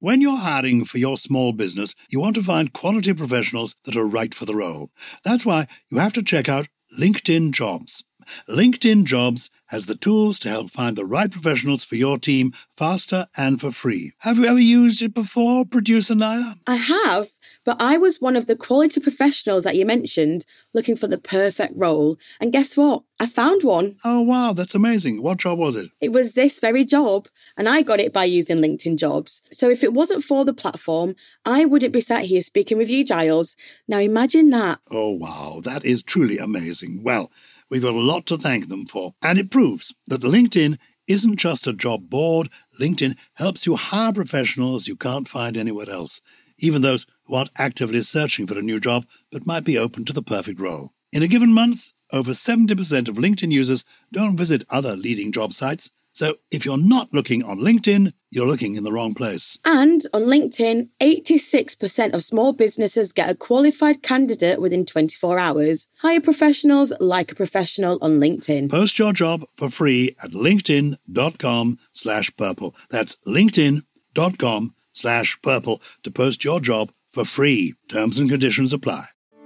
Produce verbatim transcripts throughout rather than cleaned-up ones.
When you're hiring for your small business, you want to find quality professionals that are right for the role. That's why you have to check out LinkedIn Jobs. LinkedIn Jobs has the tools to help find the right professionals for your team faster and for free. Have you ever used it before, Producer Naya? I have, but I was one of the quality professionals that you mentioned looking for the perfect role. And guess what? I found one. Oh, wow, that's amazing. What job was it? It was this very job, and I got it by using LinkedIn Jobs. So if it wasn't for the platform, I wouldn't be sat here speaking with you, Giles. Now imagine that. Oh, wow, that is truly amazing. Well, we've got a lot to thank them for. And it proves that LinkedIn isn't just a job board. LinkedIn helps you hire professionals you can't find anywhere else, even those who aren't actively searching for a new job but might be open to the perfect role. In a given month, over seventy percent of LinkedIn users don't visit other leading job sites. So if you're not looking on LinkedIn, you're looking in the wrong place. And on LinkedIn, eighty-six percent of small businesses get a qualified candidate within twenty-four hours. Hire professionals like a professional on LinkedIn. Post your job for free at linkedin.com slash purple. That's linkedin.com slash purple to post your job for free. Terms and conditions apply.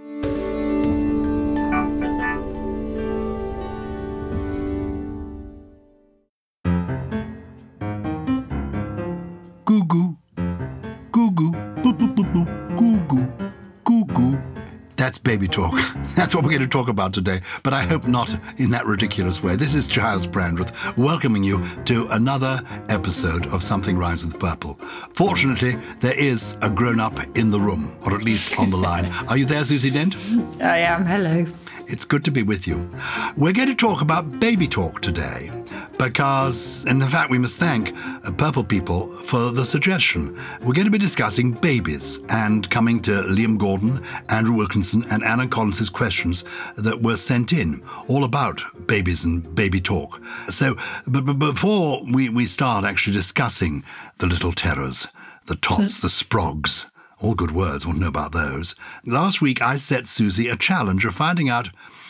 Something else. Goo goo, goo goo, boo boo boo boo, goo goo, goo goo. That's baby talk. That's what we're going to talk about today, but I hope not in that ridiculous way. This is Giles Brandreth welcoming you to another episode of Something Rhymes with Purple. Fortunately, there is a grown-up in the room, or at least on the line. Are you there, Susie Dent? I am. Hello. It's good to be with you. We're going to talk about baby talk today because, and in fact, we must thank uh, Purple People for the suggestion. We're going to be discussing babies and coming to Liam Gordon, Andrew Wilkinson, and Anna Collins' questions that were sent in, all about babies and baby talk. So, but, but before we, we start actually discussing the little terrors, the tots, the sprogs, all good words, want to know about those. Last week, I set Susie a challenge of finding out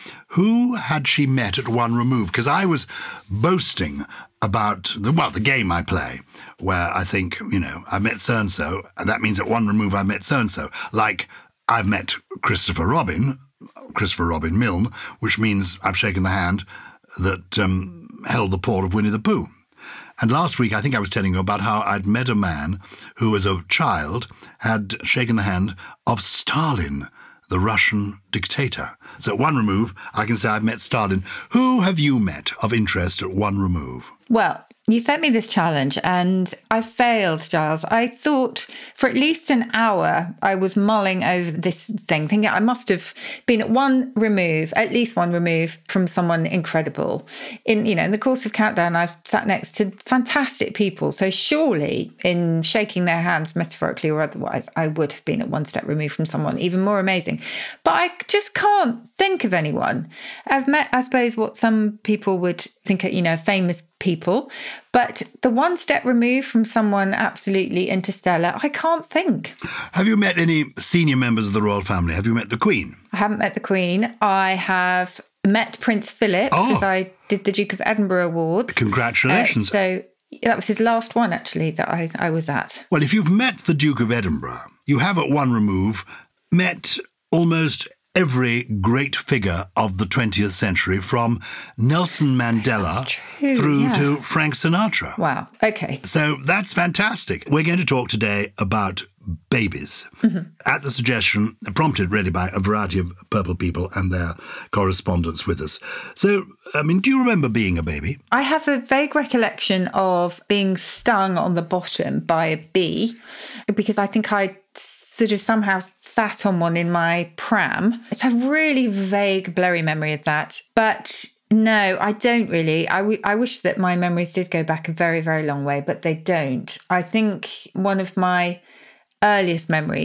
who had she met at one remove, because I was boasting about, the well, the game I play, where I think, you know, I met so-and-so, and that means at one remove I met so-and-so. Like, I've met Christopher Robin, Christopher Robin Milne, which means I've shaken the hand that um, held the paw of Winnie the Pooh. And last week, I think I was telling you about how I'd met a man who, as a child, had shaken the hand of Stalin, the Russian dictator. So at one remove, I can say I've met Stalin. Who have you met of interest at one remove? Well, you sent me this challenge and I failed, Giles. I thought for at least an hour I was mulling over this thing, thinking I must have been at one remove, at least one remove from someone incredible. In, you know, in the course of Countdown, I've sat next to fantastic people. So surely in shaking their hands, metaphorically or otherwise, I would have been at one step removed from someone even more amazing. But I just can't think of anyone. I've met, I suppose, what some people would think are, you know, famous people, but the one step removed from someone absolutely interstellar, I can't think. Have you met any senior members of the royal family? Have you met the Queen? I haven't met the Queen. I have met Prince Philip oh. as I did the Duke of Edinburgh Awards. Congratulations. Uh, so that was his last one, actually, that I, I was at. Well, if you've met the Duke of Edinburgh, you have at one remove met almost every great figure of the twentieth century, from Nelson Mandela true, through yeah. to Frank Sinatra. Wow, okay. So that's fantastic. We're going to talk today about babies, mm-hmm. at the suggestion, prompted really by a variety of Purple People and their correspondence with us. So, I mean, do you remember being a baby? I have a vague recollection of being stung on the bottom by a bee, because I think I sort of somehow sat on one in my pram. It's a really vague, blurry memory of that. But no, I don't really. I, w- I wish that my memories did go back a very, very long way, but they don't. I think one of my earliest memories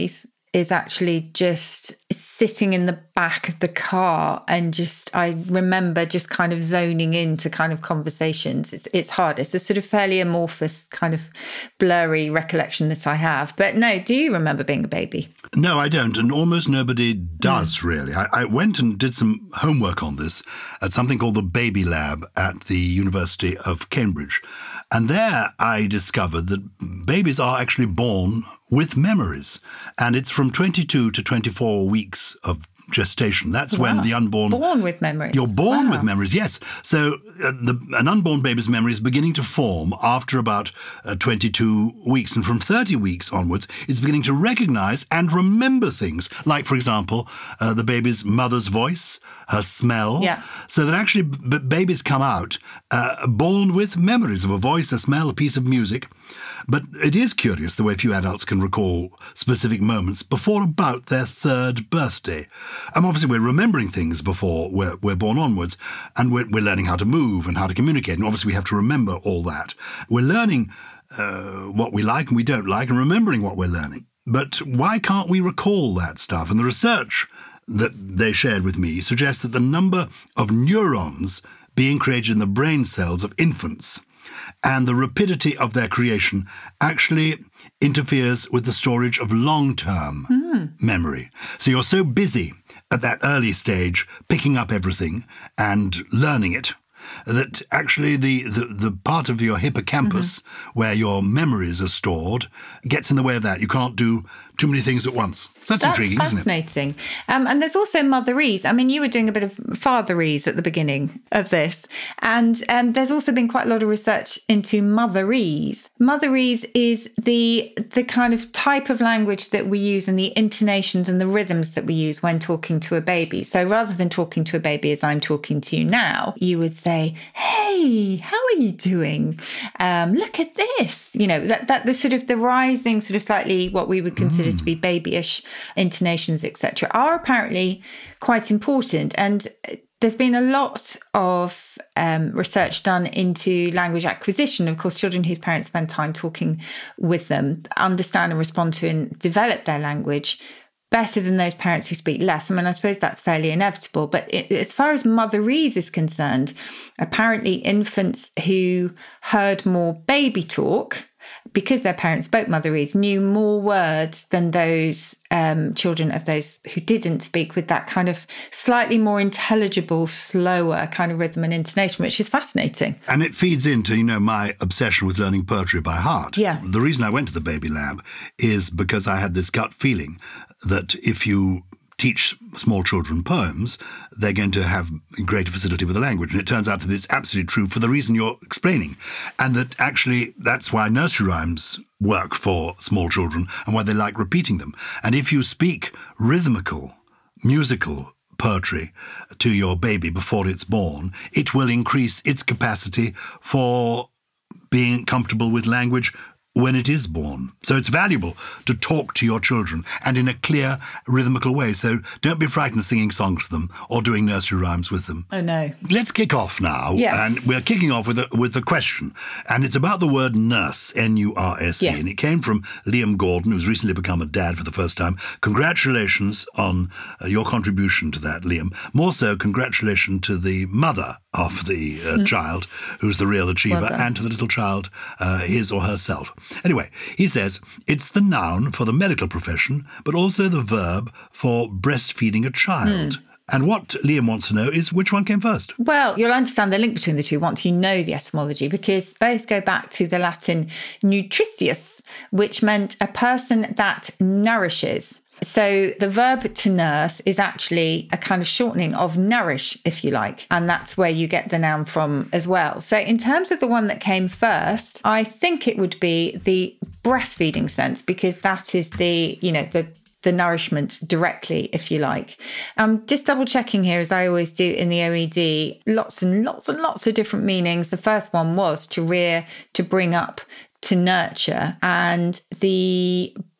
is actually just sitting in the back of the car, and just I remember just kind of zoning into kind of conversations. It's it's hard. It's a sort of fairly amorphous, kind of blurry recollection that I have. But no, do you remember being a baby? No, I don't, and almost nobody does, mm. really. I, I went and did some homework on this at something called the Baby Lab at the University of Cambridge. And there I discovered that babies are actually born with memories. And it's from twenty-two to twenty-four weeks of gestation. That's wow. when the unborn... Born with memories. You're born wow. with memories, yes. So uh, the, an unborn baby's memory is beginning to form after about uh, twenty-two weeks. And from thirty weeks onwards, it's beginning to recognize and remember things. Like, for example, uh, the baby's mother's voice, her smell. Yeah. So that actually b- babies come out uh, born with memories of a voice, a smell, a piece of music. But it is curious the way few adults can recall specific moments before about their third birthday. And obviously we're remembering things before we're, we're born onwards, and we're, we're learning how to move and how to communicate. And obviously we have to remember all that. We're learning uh, what we like and we don't like and remembering what we're learning. But why can't we recall that stuff? And the research that they shared with me suggests that the number of neurons being created in the brain cells of infants and the rapidity of their creation actually interferes with the storage of long-term mm. memory. So you're so busy at that early stage picking up everything and learning it that actually the, the, the part of your hippocampus mm-hmm. where your memories are stored gets in the way of that. You can't do too many things at once. So that's, that's intriguing, isn't it? Fascinating. Um, and there's also motherese. I mean, you were doing a bit of fatherese at the beginning of this. And um, there's also been quite a lot of research into motherese. Motherese is the the kind of type of language that we use and the intonations and the rhythms that we use when talking to a baby. So rather than talking to a baby as I'm talking to you now, you would say, hey, how are you doing? Um, look at this. You know, that, that the sort of the rising sort of slightly what we would consider mm. to be babyish intonations, et cetera, are apparently quite important. And there's been a lot of um, research done into language acquisition. Of course, children whose parents spend time talking with them understand and respond to and develop their language better than those parents who speak less. I mean, I suppose that's fairly inevitable. But it, as far as motherese is concerned, apparently infants who heard more baby talk, because their parents spoke motherese, knew more words than those um, children of those who didn't speak with that kind of slightly more intelligible, slower kind of rhythm and intonation, which is fascinating. And it feeds into, you know, my obsession with learning poetry by heart. Yeah. The reason I went to the Baby Lab is because I had this gut feeling that if you teach small children poems, they're going to have greater facility with the language. And it turns out that it's absolutely true for the reason you're explaining. And that actually that's why nursery rhymes work for small children and why they like repeating them. And if you speak rhythmical, musical poetry to your baby before it's born, it will increase its capacity for being comfortable with language when it is born. So it's valuable to talk to your children and in a clear, rhythmical way. So don't be frightened singing songs to them or doing nursery rhymes with them. Oh, no. Let's kick off now. Yeah. And we're kicking off with a, with a question. And it's about the word nurse, N U R S E. Yeah. And it came from Liam Gordon, who's recently become a dad for the first time. Congratulations on uh, your contribution to that, Liam. More so, congratulations to the mother of the uh, mm. child, who's the real achiever, well and to the little child, uh, his or herself. Anyway, he says, it's the noun for the medical profession, but also the verb for breastfeeding a child. Mm. And what Liam wants to know is which one came first. Well, you'll understand the link between the two once you know the etymology, because both go back to the Latin nutritius, which meant a person that nourishes. So the verb to nurse is actually a kind of shortening of nourish, if you like. And that's where you get the noun from as well. So in terms of the one that came first, I think it would be the breastfeeding sense, because that is the, you know, the the nourishment directly, if you like. I'm just double checking here, as I always do in the O E D, lots and lots and lots of different meanings. The first one was to rear, to bring up, to nurture. And the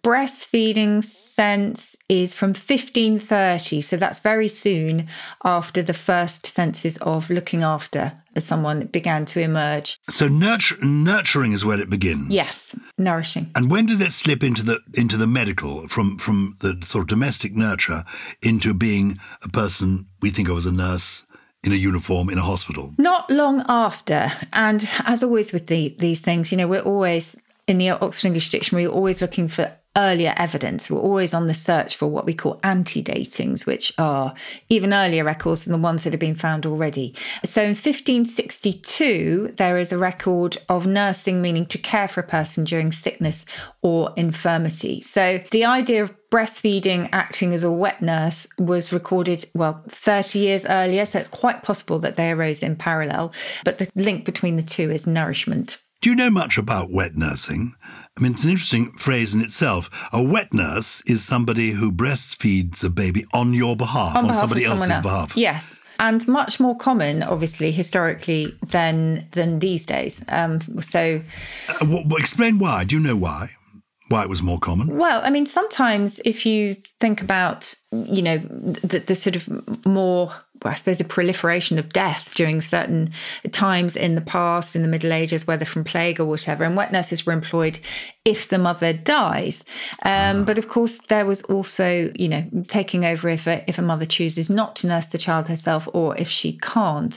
breastfeeding sense is from fifteen thirty. So that's very soon after the first senses of looking after someone began to emerge. So nurture, nurturing is where it begins. Yes, nourishing. And when does it slip into the into the medical, from, from the sort of domestic nurture into being a person we think of as a nurse in a uniform in a hospital? Not long after. And as always with the, these things, you know, we're always, in the Oxford English Dictionary, we're always looking for earlier evidence. We're always on the search for what we call antedatings, which are even earlier records than the ones that have been found already. So in fifteen sixty-two, there is a record of nursing, meaning to care for a person during sickness or infirmity. So the idea of breastfeeding acting as a wet nurse was recorded, well, thirty years earlier. So it's quite possible that they arose in parallel. But the link between the two is nourishment. Do you know much about wet nursing? I mean, it's an interesting phrase in itself. A wet nurse is somebody who breastfeeds a baby on your behalf, on, on behalf somebody else's else. behalf. Yes. And much more common, obviously, historically, than than these days. Um, so, Uh, w- w- explain why. Do you know why? Why it was more common? Well, I mean, sometimes if you think about, you know, the, the sort of more, I suppose, a proliferation of death during certain times in the past, in the Middle Ages, whether from plague or whatever, and wet nurses were employed if the mother dies. Um, but of course, there was also, you know, taking over if a, if a mother chooses not to nurse the child herself or if she can't.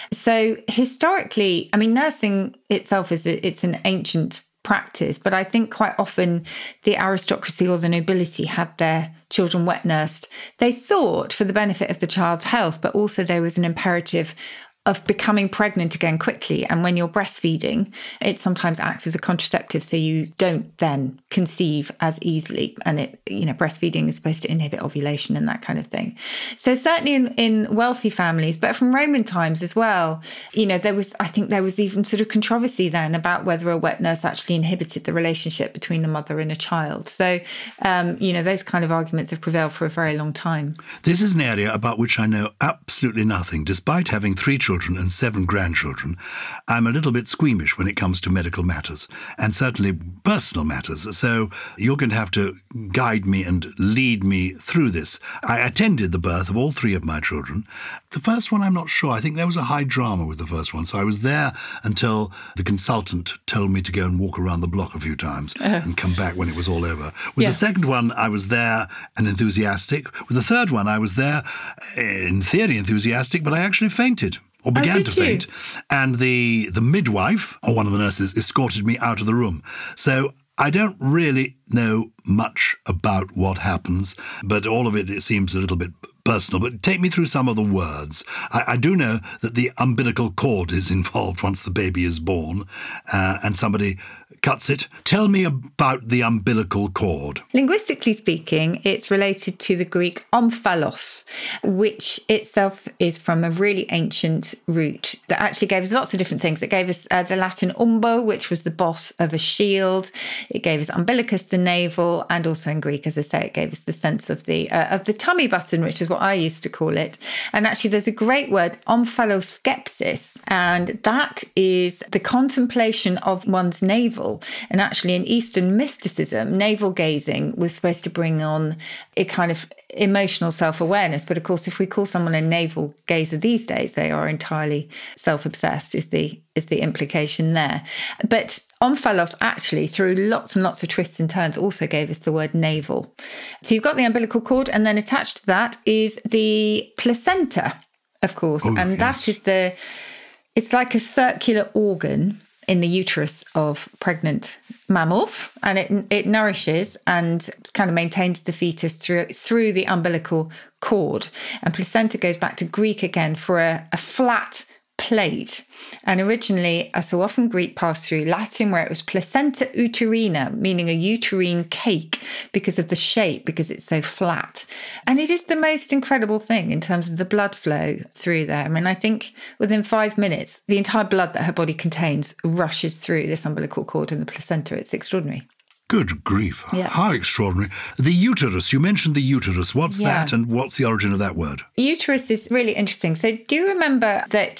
So historically, I mean, nursing itself is a, it's an ancient practice, but I think quite often the aristocracy or the nobility had their children wet nursed. They thought for the benefit of the child's health, but also there was an imperative of becoming pregnant again quickly. And when you're breastfeeding, it sometimes acts as a contraceptive, so you don't then conceive as easily. And it, you know, breastfeeding is supposed to inhibit ovulation and that kind of thing. So certainly in, in wealthy families, but from Roman times as well, you know, there was, I think there was even sort of controversy then about whether a wet nurse actually inhibited the relationship between a mother and a child. So, um, you know, those kind of arguments have prevailed for a very long time. This is an area about which I know absolutely nothing. Despite having three children and seven grandchildren, I'm a little bit squeamish when it comes to medical matters, and certainly personal matters. So you're going to have to guide me and lead me through this. I attended the birth of all three of my children. The first one, I'm not sure. I think there was a high drama with the first one. So I was there until the consultant told me to go and walk around the block a few times uh-huh. and come back when it was all over. With yeah. the second one, I was there and enthusiastic. With the third one, I was there, in theory, enthusiastic, but I actually fainted. Or began oh, to faint. You? And the, the midwife, or one of the nurses, escorted me out of the room. So I don't really know much about what happens, but all of it, it seems a little bit personal. But take me through some of the words. I, I do know that the umbilical cord is involved once the baby is born, uh, and somebody cuts it. Tell me about the umbilical cord. Linguistically speaking, it's related to the Greek omphalos, which itself is from a really ancient root that actually gave us lots of different things. It gave us uh, the Latin umbo, which was the boss of a shield. It gave us umbilicus, the navel, and also in Greek, as I say, it gave us the sense of the uh, of the tummy button, which is what I used to call it. And actually, there's a great word, omphaloskepsis, and that is the contemplation of one's navel. And actually, in Eastern mysticism, navel gazing was supposed to bring on a kind of emotional self-awareness. But of course, if we call someone a navel gazer these days, they are entirely self-obsessed, is the is the implication there. But omphalos actually, through lots and lots of twists and turns, also gave us the word navel. So you've got the umbilical cord, and then attached to that is the placenta, of course. Oh, and yes. that is the, it's like a circular organ in the uterus of pregnant mammals, and it it nourishes and kind of maintains the fetus through through the umbilical cord. And placenta goes back to Greek again for a, a flat plate. And originally, as so often Greek passed through Latin, where it was placenta uterina, meaning a uterine cake because of the shape, because it's so flat. And it is the most incredible thing in terms of the blood flow through there. I mean, I think within five minutes, the entire blood that her body contains rushes through this umbilical cord and the placenta. It's extraordinary. Good grief. Yeah. How extraordinary. The uterus, you mentioned the uterus. What's Yeah. that, and what's the origin of that word? Uterus is really interesting. So do you remember that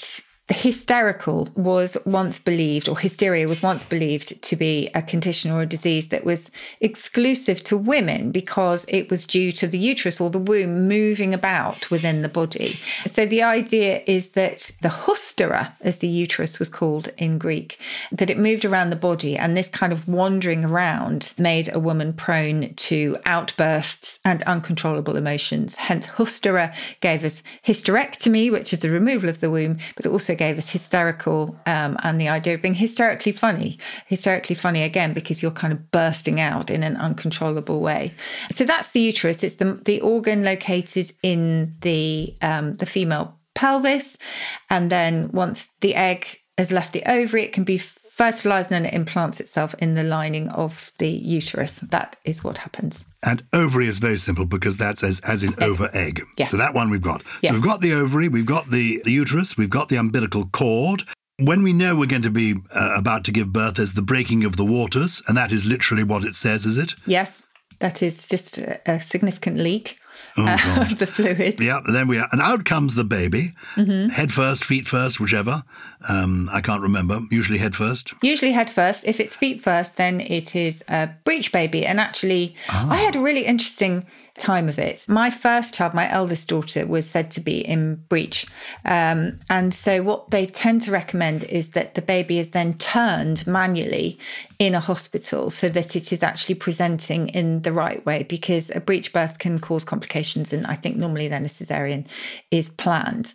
The hysterical was once believed, or hysteria was once believed to be a condition or a disease that was exclusive to women because it was due to the uterus or the womb moving about within the body. So the idea is that the hystera, as the uterus was called in Greek, that it moved around the body, and this kind of wandering around made a woman prone to outbursts and uncontrollable emotions. Hence, hystera gave us hysterectomy, which is the removal of the womb, but it also gave us hysterical um, and the idea of being hysterically funny. Hysterically funny, again, because you're kind of bursting out in an uncontrollable way. So that's the uterus. It's the, the organ located in the um, the female pelvis. And then once the egg has left the ovary, it can be fertilized and then it implants itself in the lining of the uterus. That is what happens. And ovary is very simple because that's as, as in over egg. Yes. So that one we've got. Yes. So we've got the ovary, we've got the, the uterus, we've got the umbilical cord. When we know we're going to be uh, about to give birth, there's the breaking of the waters, and that is literally what it says, is it? Yes, that is just a, a significant leak. Oh, uh, of the fluids. Yeah, and then we are, and out comes the baby, mm-hmm. head first, feet first, whichever. Um, I can't remember. Usually head first. Usually head first. If it's feet first, then it is a breech baby. And actually, oh. I had a really interesting time of it. My first child, my eldest daughter, was said to be in breech. Um, and so what they tend to recommend is that the baby is then turned manually in a hospital so that it is actually presenting in the right way, because a breech birth can cause complications. And I think normally then a cesarean is planned.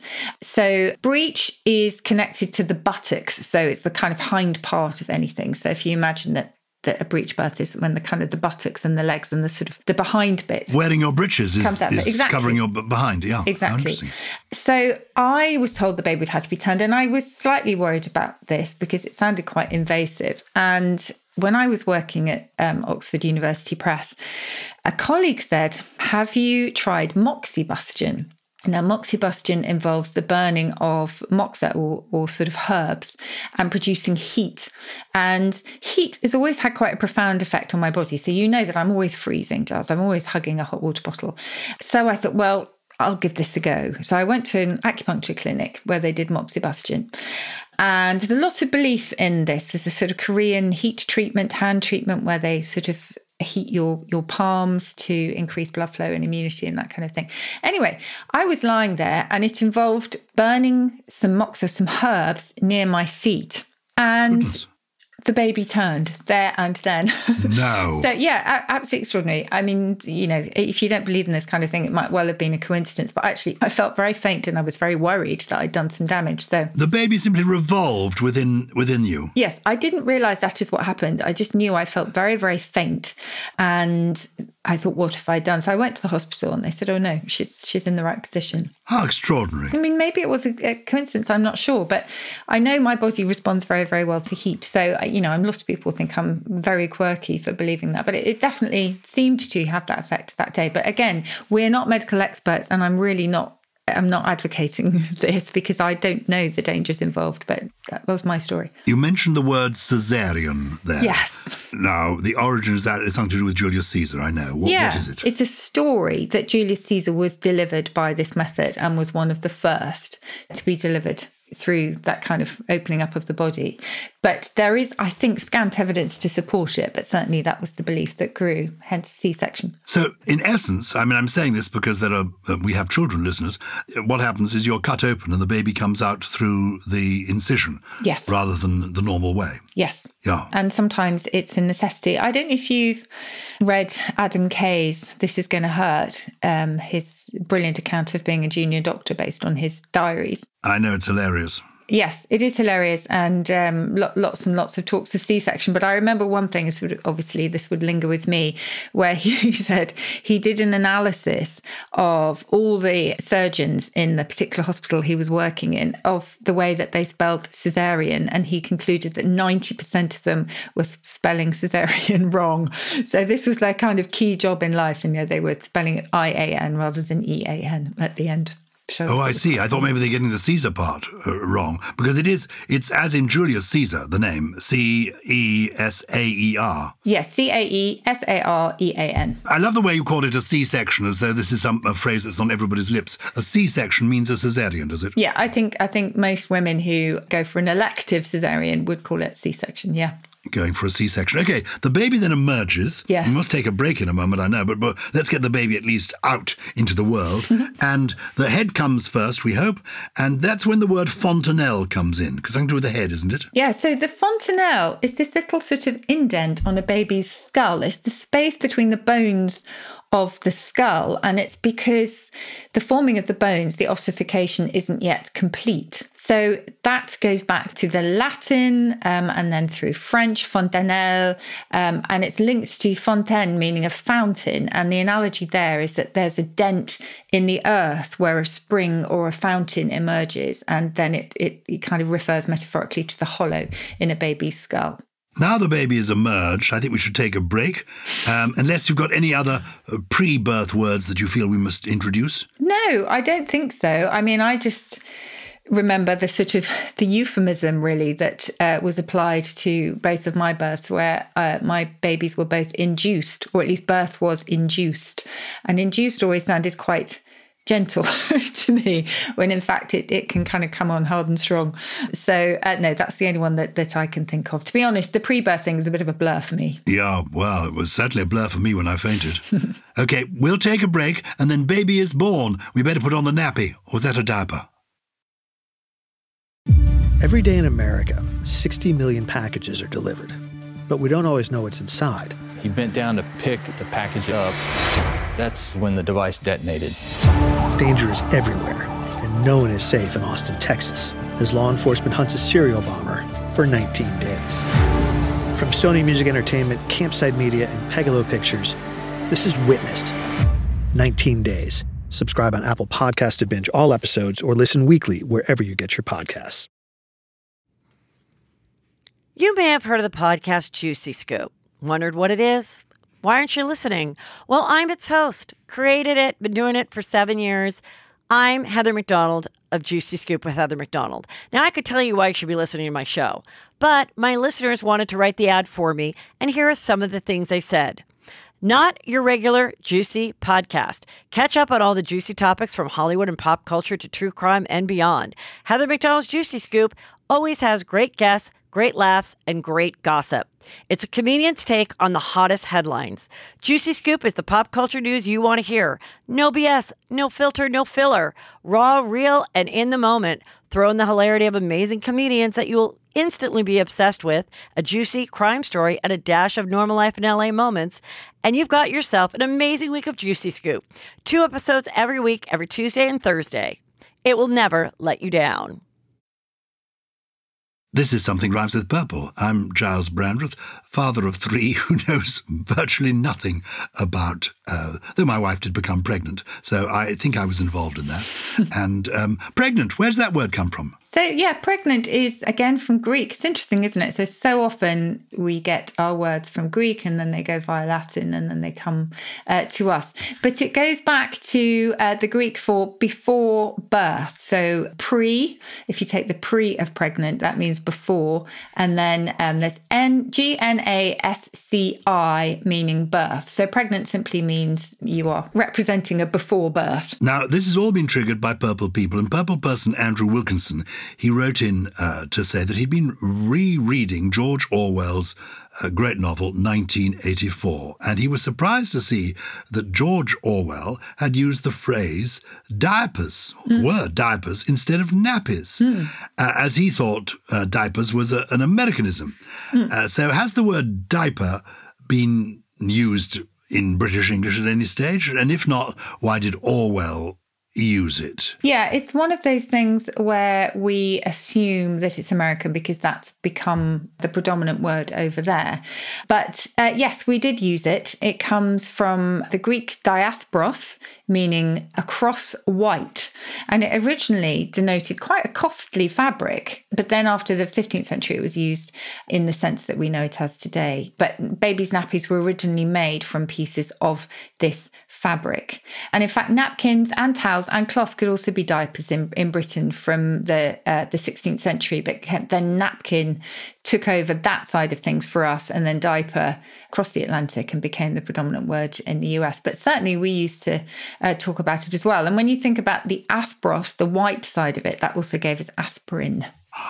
So breech is connected to the buttocks. So it's the kind of hind part of anything. So if you imagine that that a breech birth is when the kind of the buttocks and the legs and the sort of the behind bit. Wearing your breeches is, is exactly. covering your b- behind, yeah. Exactly. So I was told the baby would have to be turned, and I was slightly worried about this because it sounded quite invasive. And when I was working at um, Oxford University Press, a colleague said, have you tried moxibustion? Now, moxibustion involves the burning of moxa or, or sort of herbs and producing heat. And heat has always had quite a profound effect on my body. So you know that I'm always freezing, Giles. I'm always hugging a hot water bottle. So I thought, well, I'll give this a go. So I went to an acupuncture clinic where they did moxibustion. And there's a lot of belief in this. There's a sort of Korean heat treatment, hand treatment, where they sort of heat your your palms to increase blood flow and immunity and that kind of thing. Anyway, I was lying there and it involved burning some moxa, some herbs near my feet. And Goodness. The baby turned there and then. No. So, yeah, absolutely extraordinary. I mean, you know, if you don't believe in this kind of thing, it might well have been a coincidence. But actually, I felt very faint and I was very worried that I'd done some damage. So the baby simply revolved within within you. Yes, I didn't realise that is what happened. I just knew I felt very, very faint. And I thought, what have I done? So I went to the hospital and they said, oh, no, she's she's in the right position. How extraordinary. I mean, maybe it was a, a coincidence. I'm not sure. But I know my body responds very, very well to heat. So, you know, a lot of people think I'm very quirky for believing that. But it, it definitely seemed to have that effect that day. But again, we're not medical experts and I'm really not I'm not advocating this because I don't know the dangers involved, but that was my story. You mentioned the word caesarean there. Yes. Now, the origin is that it's something to do with Julius Caesar, I know. What, yeah, what is it? It's a story that Julius Caesar was delivered by this method and was one of the first to be delivered through that kind of opening up of the body. But there is, I think, scant evidence to support it, but certainly that was the belief that grew, hence C-section. So in essence, I mean, I'm saying this because there are uh, we have children listeners. What happens is you're cut open and the baby comes out through the incision. Yes. Rather than the normal way. Yes. Yeah. And sometimes it's a necessity. I don't know if you've read Adam Kay's This Is Gonna Hurt, um, his brilliant account of being a junior doctor based on his diaries. I know, it's hilarious. Yes, it is hilarious, and um, lo- lots and lots of talks of C-section. But I remember one thing, sort of, obviously this would linger with me, where he said he did an analysis of all the surgeons in the particular hospital he was working in, of the way that they spelled caesarean, and he concluded that ninety percent of them were spelling caesarean wrong. So this was their kind of key job in life, and you know, they were spelling it I A N rather than E A N at the end. sure. Oh, I see. I thought maybe they're getting the Caesar part uh, wrong, because it is, it's as in Julius Caesar, the name, C E S A E R. Yes, C A E S A R E A N. I love the way you call it a C-section, as though this is some a phrase that's on everybody's lips. A C-section means a cesarean, does it? Yeah, I think I think most women who go for an elective cesarean would call it C-section, yeah. Going for a C-section. Okay, the baby then emerges. Yes. We must take a break in a moment, I know, but, but let's get the baby at least out into the world. And the head comes first, we hope, and that's when the word fontanelle comes in, because something to do with the head, isn't it? Yeah, so the fontanelle is this little sort of indent on a baby's skull. It's the space between the bones of the skull, and it's because the forming of the bones, the ossification, isn't yet complete. So that goes back to the Latin um, and then through French, fontanelle, um, and it's linked to fontaine, meaning a fountain. And the analogy there is that there's a dent in the earth where a spring or a fountain emerges, and then it, it, it kind of refers metaphorically to the hollow in a baby's skull. Now the baby has emerged, I think we should take a break, um, unless you've got any other uh, pre-birth words that you feel we must introduce. No, I don't think so. I mean, I just remember the sort of the euphemism really that uh, was applied to both of my births, where uh, my babies were both induced, or at least birth was induced. And induced always sounded quite gentle to me, when in fact it, it can kind of come on hard and strong. So uh, no, that's the only one that, that I can think of. To be honest, the pre-birth thing is a bit of a blur for me. Yeah, well, it was certainly a blur for me when I fainted. Okay, we'll take a break, and then baby is born. We better put on the nappy. Or was that a diaper? Every day in America, sixty million packages are delivered, but we don't always know what's inside. He bent down to pick the package up. That's when the device detonated. Danger is everywhere, and no one is safe in Austin, Texas, as law enforcement hunts a serial bomber for nineteen days. From Sony Music Entertainment, Campside Media, and Pegalo Pictures, this is Witnessed. nineteen days. Subscribe on Apple Podcasts to binge all episodes, or listen weekly wherever you get your podcasts. You may have heard of the podcast Juicy Scoop. Wondered what it is? Why aren't you listening? Well, I'm its host. Created it, been doing it for seven years. I'm Heather McDonald of Juicy Scoop with Heather McDonald. Now, I could tell you why you should be listening to my show, but my listeners wanted to write the ad for me, and here are some of the things they said. Not your regular juicy podcast. Catch up on all the juicy topics from Hollywood and pop culture to true crime and beyond. Heather McDonald's Juicy Scoop always has great guests, great laughs, and great gossip. It's a comedian's take on the hottest headlines. Juicy Scoop is the pop culture news you want to hear. No B S, no filter, no filler. Raw, real, and in the moment. Throw in the hilarity of amazing comedians that you'll instantly be obsessed with, a juicy crime story, and a dash of normal life in L A moments, and you've got yourself an amazing week of Juicy Scoop. Two episodes every week, every Tuesday and Thursday. It will never let you down. This is Something Rhymes with Purple. I'm Giles Brandreth, father of three who knows virtually nothing about, uh, though my wife did become pregnant, so I think I was involved in that. And um, pregnant, where's that word come from? So, yeah, pregnant is, again, from Greek. It's interesting, isn't it? So, so often we get our words from Greek and then they go via Latin and then they come uh, to us. But it goes back to uh, the Greek for before birth. So, pre, if you take the pre of pregnant, that means before. And then um, there's N, G N A S C I, meaning birth. So, pregnant simply means you are representing a before birth. Now, this has all been triggered by Purple people, and Purple person Andrew Wilkinson, he wrote in uh, to say that he'd been rereading George Orwell's uh, great novel, nineteen eighty-four, and he was surprised to see that George Orwell had used the phrase diapers, or the mm. word diapers, instead of nappies, mm. uh, as he thought uh, diapers was a, an Americanism. Mm. Uh, so has the word diaper been used in British English at any stage? And if not, why did Orwell use it? Yeah, it's one of those things where we assume that it's American because that's become the predominant word over there. But uh, yes, we did use it. It comes from the Greek diasporos, meaning across white. And it originally denoted quite a costly fabric. But then after the fifteenth century, it was used in the sense that we know it as today. But babies' nappies were originally made from pieces of this fabric. And in fact, napkins and towels and cloths could also be diapers in, in Britain from the uh, the sixteenth century. But then napkin took over that side of things for us, and then diaper across the Atlantic and became the predominant word in the U S. But certainly we used to uh, talk about it as well. And when you think about the aspros, the white side of it, that also gave us aspirin.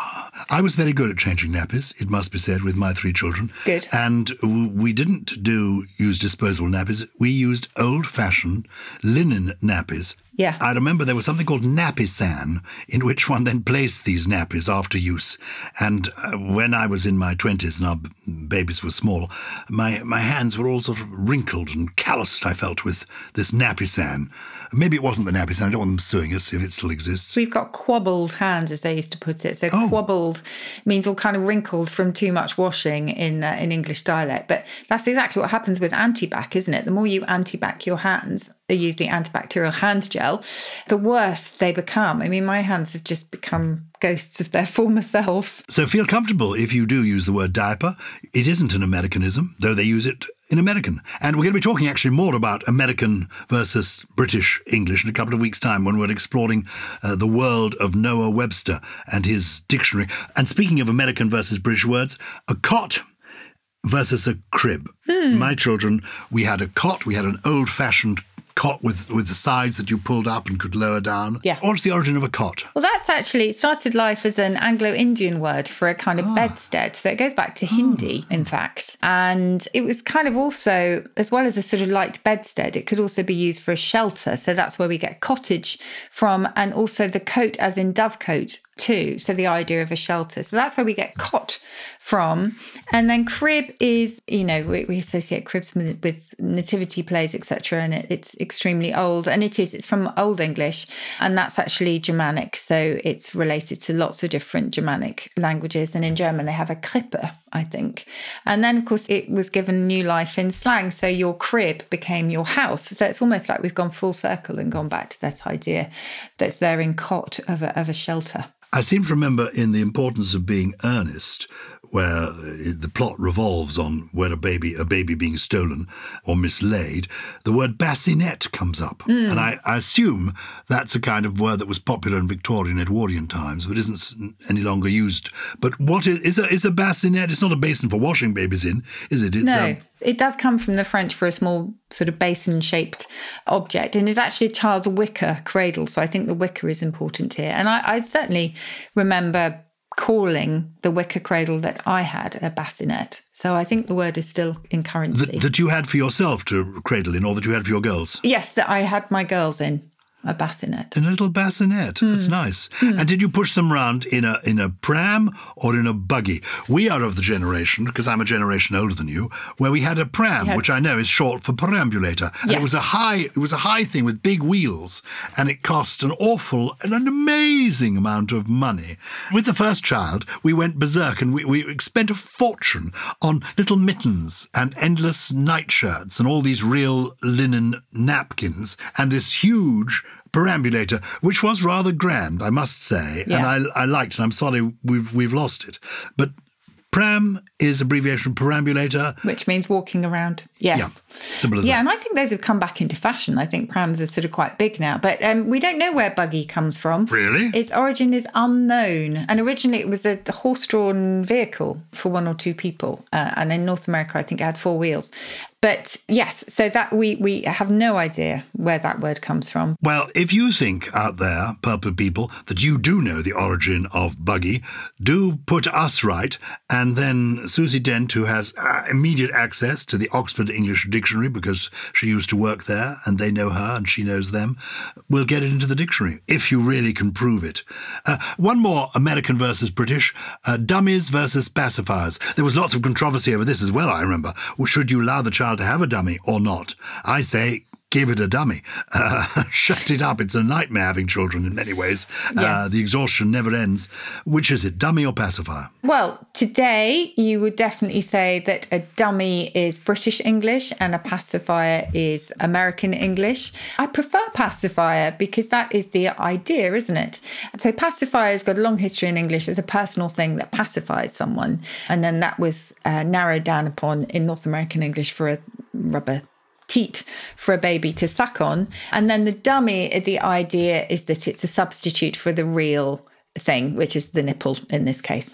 I was very good at changing nappies, it must be said, with my three children. Good. And we didn't do use disposable nappies. We used old-fashioned linen nappies. Yeah. I remember there was something called Nappisan, in which one then placed these nappies after use. And uh, when I was in my twenties and our b- babies were small, my, my hands were all sort of wrinkled and calloused, I felt, with this Nappisan. Maybe it wasn't the Nappisan. I don't want them suing us if it still exists. We've got quabbled hands, as they used to put it. So Oh. quabbled means all kind of wrinkled from too much washing in uh, in English dialect. But that's exactly what happens with antibac, isn't it? The more you antibac your hands, they use the antibacterial hand gel, the worse they become. I mean, my hands have just become ghosts of their former selves. So feel comfortable if you do use the word diaper. It isn't an Americanism, though they use it in American. And we're going to be talking actually more about American versus British English in a couple of weeks' time when we're exploring uh, the world of Noah Webster and his dictionary. And speaking of American versus British words, a cot versus a crib. Hmm. My children, we had a cot, we had an old-fashioned cot with, with the sides that you pulled up and could lower down. Yeah. What's the origin of a cot? Well, that's actually, it started life as an Anglo-Indian word for a kind of Ah. bedstead. So it goes back to Hindi, in fact. And it was kind of also, as well as a sort of light bedstead, it could also be used for a shelter. So that's where we get cottage from, and also the coat as in dovecote too. So the idea of a shelter. So that's where we get cot from. And then crib is, you know, we, we associate cribs with, with nativity plays, et cetera. And it, it's extremely old. And it is, it's from Old English. And that's actually Germanic. So it's related to lots of different Germanic languages. And in German, they have a Krippe, I think. And then, of course, it was given new life in slang. So your crib became your house. So it's almost like we've gone full circle and gone back to that idea that's there in cot of a, of a shelter. I seem to remember in The Importance of Being Earnest, where the plot revolves on where a baby, a baby being stolen or mislaid, the word bassinet comes up. Mm. And I, I assume that's a kind of word that was popular in Victorian Edwardian times, but isn't any longer used. But what is, is a, is a bassinet? It's not a basin for washing babies in, is it? It's no. a, It does come from the French for a small sort of basin-shaped object, and is actually a child's wicker cradle. So I think the wicker is important here. And I, I certainly remember calling the wicker cradle that I had a bassinet. So I think the word is still in currency. That, that you had for yourself to cradle in, or that you had for your girls? Yes, that I had my girls in. A bassinet. A little bassinet. Mm. That's nice. Mm. And did you push them around in a in a pram or in a buggy? We are of the generation, because I'm a generation older than you, where we had a pram, had... which I know is short for perambulator. And yes. it was a high it was a high thing with big wheels, and it cost an awful and an amazing amount of money. With the first child, we went berserk, and we, we spent a fortune on little mittens and endless nightshirts and all these real linen napkins and this huge perambulator, which was rather grand, I must say, yeah. and I, I liked it. I'm sorry we've we've lost it, but pram is abbreviation perambulator, which means walking around. Yes, yeah, simple as yeah, that. And I think those have come back into fashion. I think prams are sort of quite big now, but um, we don't know where buggy comes from. Really, its origin is unknown, and originally it was a horse-drawn vehicle for one or two people, uh, and in North America, I think it had four wheels. But yes, so that we we have no idea where that word comes from. Well, if you think out there, purple people, that you do know the origin of buggy, do put us right. And then Susie Dent, who has uh, immediate access to the Oxford English Dictionary because she used to work there and they know her and she knows them, will get it into the dictionary, if you really can prove it. Uh, one more American versus British, uh, dummies versus pacifiers. There was lots of controversy over this as well, I remember. Well, should you allow the child to have a dummy or not? I say give it a dummy. Uh, shut it up. It's a nightmare having children in many ways. Yes. Uh, the exhaustion never ends. Which is it, dummy or pacifier? Well, today you would definitely say that a dummy is British English and a pacifier is American English. I prefer pacifier because that is the idea, isn't it? So pacifier has got a long history in English as a personal thing that pacifies someone. And then that was uh, narrowed down upon in North American English for a rubber teat for a baby to suck on. And then the dummy, the idea is that it's a substitute for the real thing, which is the nipple in this case.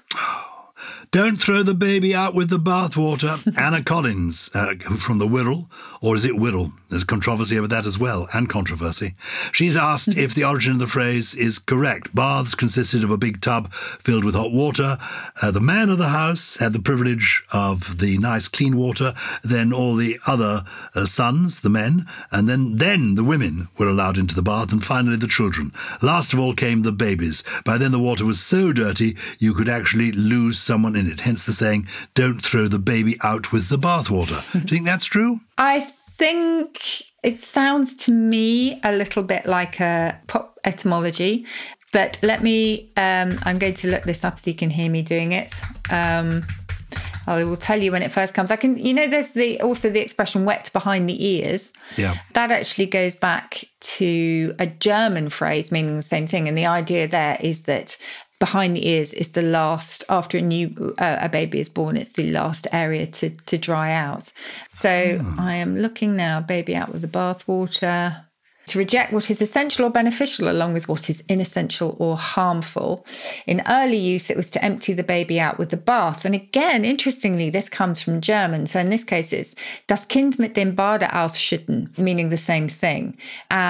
Don't throw the baby out with the bathwater. Anna Collins uh, from the Wirral, or is it Wirral? There's controversy over that as well, and controversy. She's asked if the origin of the phrase is correct. Baths consisted of a big tub filled with hot water. Uh, the man of the house had the privilege of the nice clean water. Then all the other uh, sons, the men, and then, then the women were allowed into the bath, and finally the children. Last of all came the babies. By then the water was so dirty you could actually lose someone in it. Hence the saying, don't throw the baby out with the bathwater. Do you think that's true? I think it sounds to me a little bit like a pop etymology, but let me, um, I'm going to look this up so you can hear me doing it. Um, I will tell you when it first comes. I can, you know, there's the also the expression wet behind the ears. Yeah. That actually goes back to a German phrase meaning the same thing. And the idea there is that behind the ears is the last, after a new uh, a baby is born, it's the last area to to dry out. So oh. I am looking now, baby out with the bathwater. To reject what is essential or beneficial along with what is inessential or harmful. In early use, it was to empty the baby out with the bath. And again, interestingly, this comes from German. So in this case, it's das Kind mit dem Bade ausschütten, meaning the same thing.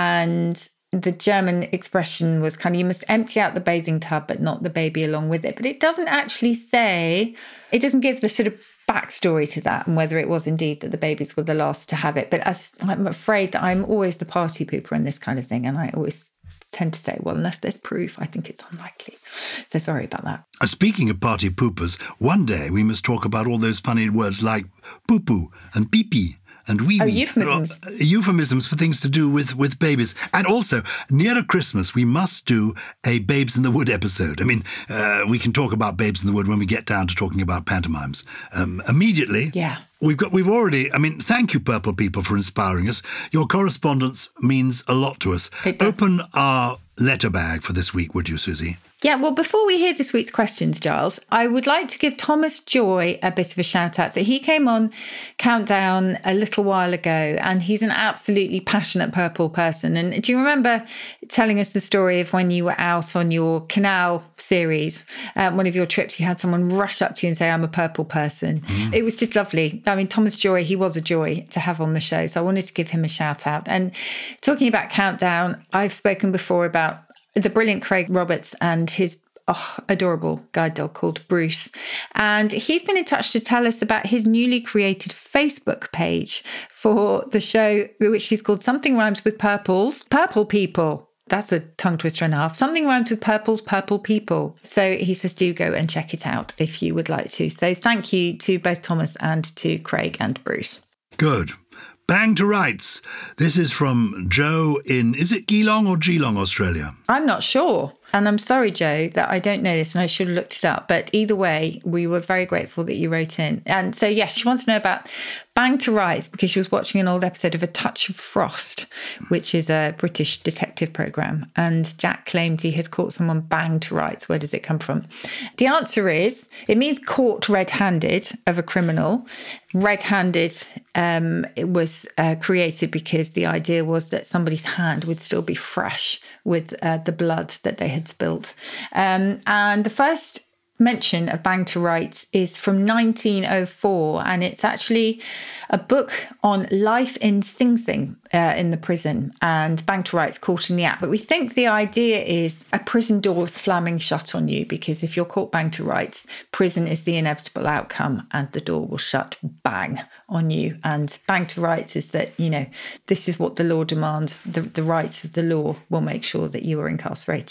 And the German expression was kind of, you must empty out the bathing tub, but not the baby along with it. But it doesn't actually say, it doesn't give the sort of backstory to that and whether it was indeed that the babies were the last to have it. But as, I'm afraid that I'm always the party pooper in this kind of thing. And I always tend to say, well, unless there's proof, I think it's unlikely. So sorry about that. Uh, speaking of party poopers, one day we must talk about all those funny words like poo-poo and pee-pee and wee-wee. Oh, euphemisms. Uh, euphemisms for things to do with, with babies. And also, nearer Christmas, we must do a Babes in the Wood episode. I mean, uh, we can talk about Babes in the Wood when we get down to talking about pantomimes. Um, immediately, yeah. We've got, we've already, I mean, thank you, Purple People, for inspiring us. Your correspondence means a lot to us. It does. Open our letter bag for this week, would you, Susie? Yeah, well, before we hear this week's questions, Giles, I would like to give Thomas Joy a bit of a shout out. So he came on Countdown a little while ago and he's an absolutely passionate purple person. And do you remember telling us the story of when you were out on your canal series, uh, one of your trips, you had someone rush up to you and say, I'm a purple person. Mm. It was just lovely. I mean, Thomas Joy, he was a joy to have on the show. So I wanted to give him a shout out. And talking about Countdown, I've spoken before about the brilliant Craig Roberts and his oh, adorable guide dog called Bruce. And he's been in touch to tell us about his newly created Facebook page for the show, which he's called Something Rhymes with Purples, Purple People. That's a tongue twister and a half. Something Rhymes with Purples, Purple People. So he says, do go and check it out if you would like to. So thank you to both Thomas and to Craig and Bruce. Good. Bang to rights. This is from Joe in, is it Geelong or Geelong, Australia? I'm not sure. And I'm sorry, Joe, that I don't know this and I should have looked it up. But either way, we were very grateful that you wrote in. And so, yes, she wants to know about Bang to Rights because she was watching an old episode of A Touch of Frost, which is a British detective programme. And Jack claimed he had caught someone banged to rights. Where does it come from? The answer is, it means caught red-handed of a criminal. Red-handed um, it was uh, created because the idea was that somebody's hand would still be fresh with uh, the blood that they had spilt. Um, and the first mention of Bang to Rights is from nineteen oh four, and it's actually a book on life in Sing Sing uh, in the prison, and Bang to Rights caught in the act. But we think the idea is a prison door slamming shut on you, because if you're caught Bang to Rights, prison is the inevitable outcome and the door will shut bang on you. And Bang to Rights is that, you know, this is what the law demands. The, the rights of the law will make sure that you are incarcerated.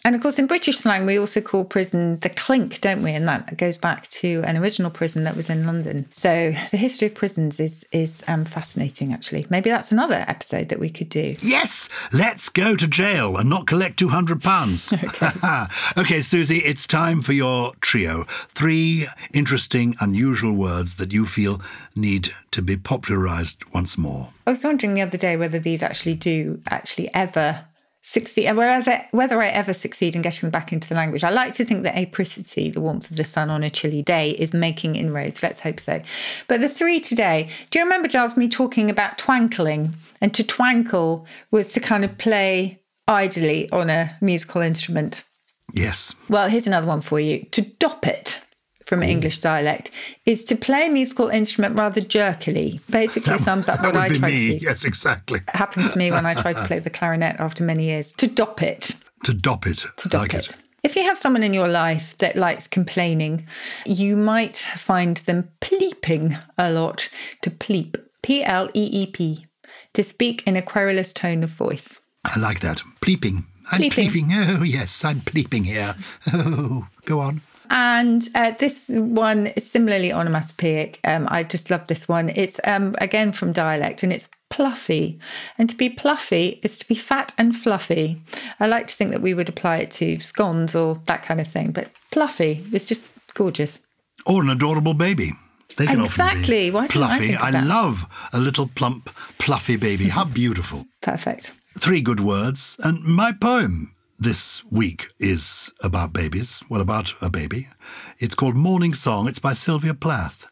And of course, in British slang, we also call prison the clink, don't we? And that goes back to an original prison that was in London. So the history of prisons is is um, fascinating, actually. Maybe that's another episode that we could do. Yes, let's go to jail and not collect two hundred pounds. Okay. Okay, Susie, it's time for your trio. Three interesting, unusual words that you feel need to be popularised once more. I was wondering the other day whether these actually do actually ever succeed, whether, whether I ever succeed in getting them back into the language. I like to think that apricity, the warmth of the sun on a chilly day, is making inroads. Let's hope so. But the three today, do you remember, Giles, me talking about twankling? And to twankle was to kind of play idly on a musical instrument. Yes. Well, here's another one for you. To dop it, from an English dialect, is to play a musical instrument rather jerkily. Basically That, sums up that what would I be try me. to do. Yes, exactly. It happened to me when I tried to play the clarinet after many years. To dop it. To dop it. To dop like it. it. If you have someone in your life that likes complaining, you might find them pleeping a lot. To pleep. P L E E P. To speak in a querulous tone of voice. I like that. Pleeping. I'm Pleeping. pleeping. Oh, yes, I'm pleeping here. Oh, go on. And uh, this one is similarly onomatopoeic. Um, I just love this one. It's, um, again, from dialect, and it's pluffy. And to be pluffy is to be fat and fluffy. I like to think that we would apply it to scones or that kind of thing, but pluffy is just gorgeous. Or an adorable baby. They can Exactly. often be Why didn't I fluffy. think of I that? love a little plump, fluffy baby. How beautiful. Perfect. Three good words. And my poem this week is about babies. Well, about a baby. It's called Morning Song. It's by Sylvia Plath.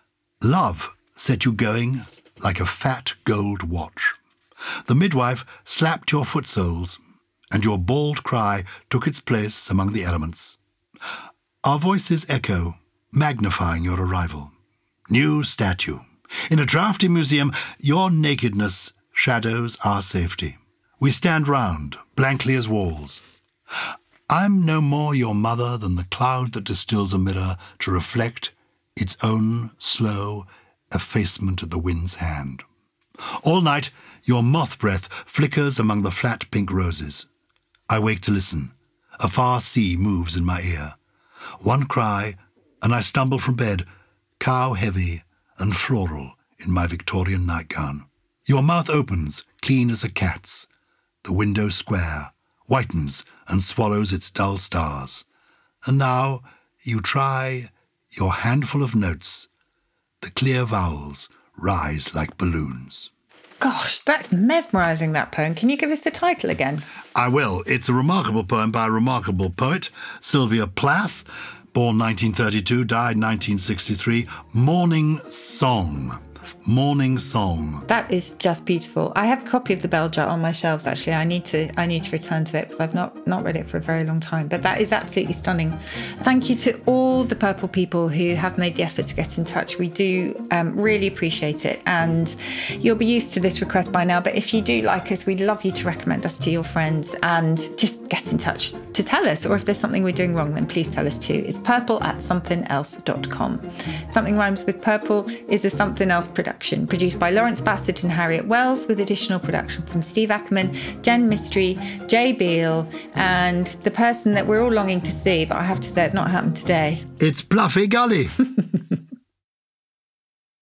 Love set you going like a fat gold watch. The midwife slapped your foot soles, and your bawled cry took its place among the elements. Our voices echo, magnifying your arrival. New statue. In a drafty museum, your nakedness shadows our safety. We stand round, blankly as walls. I'm no more your mother than the cloud that distills a mirror to reflect its own slow effacement at the wind's hand. All night, your moth breath flickers among the flat pink roses. I wake to listen. A far sea moves in my ear. One cry, and I stumble from bed, cow-heavy and floral in my Victorian nightgown. Your mouth opens, clean as a cat's. The window square whitens and swallows its dull stars. And now you try your handful of notes. The clear vowels rise like balloons. Gosh, that's mesmerising, that poem. Can you give us the title again? I will. It's a remarkable poem by a remarkable poet, Sylvia Plath, born nineteen thirty-two, died nineteen sixty-three. Morning Song. Morning Song. That is just beautiful. I have a copy of the Bell Jar on my shelves, actually. I need to I need to return to it because I've not, not read it for a very long time. But that is absolutely stunning. Thank you to all the Purple people who have made the effort to get in touch. We do um, really appreciate it. And you'll be used to this request by now. But if you do like us, we'd love you to recommend us to your friends and just get in touch to tell us. Or if there's something we're doing wrong, then please tell us too. It's purple at something else dot com. Something Rhymes with Purple is a Something Else production, produced by Lawrence Bassett and Harriet Wells, with additional production from Steve Ackerman, Jen Mystery, Jay Beale, and the person that we're all longing to see, but I have to say it's not happened today. It's Pluffy Gully.